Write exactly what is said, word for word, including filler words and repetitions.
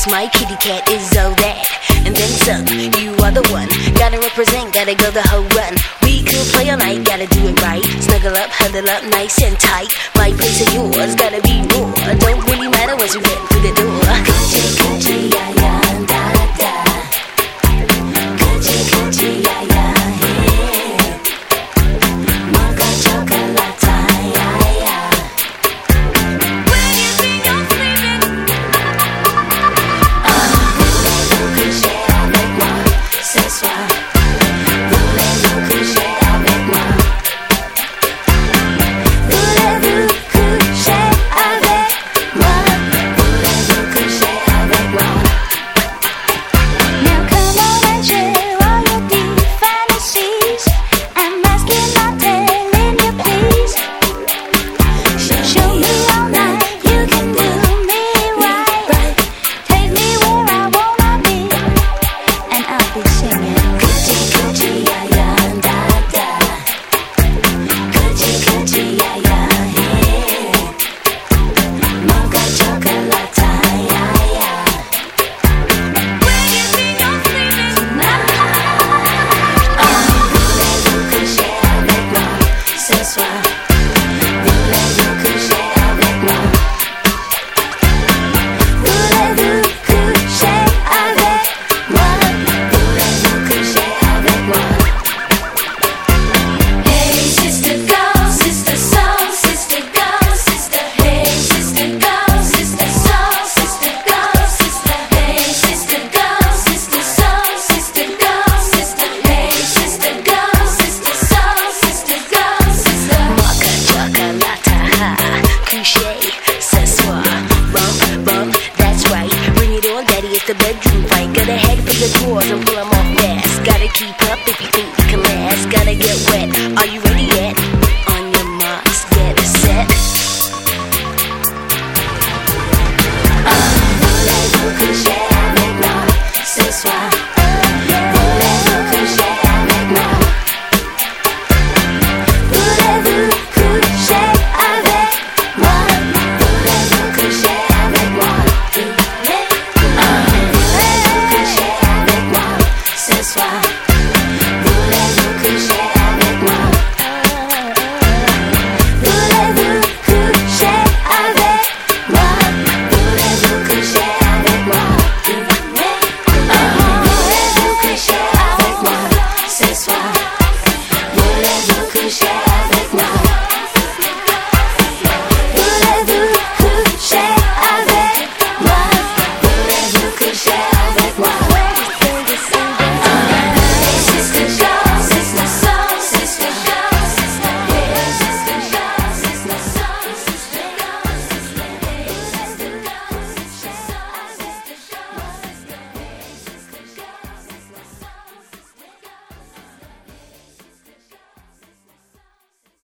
Yes, my kitty cat is all that, and then some. You are the one, gotta represent, gotta go the whole run. We could play all night, gotta do it right. Snuggle up, huddle up, nice and tight. My place and yours, gotta be more. Don't really matter once you get through the door. Coochie, coochie, yeah, yeah, da, da. Coochie, coochie, yeah, yeah, yeah. Mocha chocolate, yeah, yeah. When you think you're sleeping, voulez-vous coucher avec moi ce soir? Voulez-vous coucher avec moi? Voulez-vous coucher avec moi? Voulez-vous coucher avec moi? Now come on and share all your deep fantasies. I'm asking, not telling you, please. Show me all night, you can do me right. Take me where I wanna be, and I'll be singing coochie coochie yeah yeah da da. Coochie coochie yeah yeah yeah. Mocha chocolate yeah yeah. When you think you're sleeping tonight, voulez-vous coucher avec moi ce soir? Voulez-vous coucher avec moi? Voulez-vous coucher avec moi? Voulez-vous coucher avec moi? Hey sister girl, sister soul, sister girl, sister. Hey sister girl, sister soul, sister girl, sister. Hey sister girl, sister soul, sister girl, sister. Hey sister girl, sister soul, sister girl, sister. Mocha chocolate, ha, coucher ce soir. Bump, bump, that's right. Bring it on, daddy, it's the bedroom fight. Gotta head for the drawers and pull 'em off fast. Gotta keep up if you think you can last. Gotta get wet. Are you ready yet? On your marks, get set. Voulez-vous coucher avec moi ce soir? Voulez-vous coucher avec moi? Voulez-vous coucher avec moi? Voulez-vous coucher avec moi? Voulez-vous coucher avec moi ce soir? Voulez-vous coucher avec moi? Voulez-vous coucher avec moi? Voulez-vous coucher avec moi? Voulez-vous coucher avec moi ce soir? Voulez-vous coucher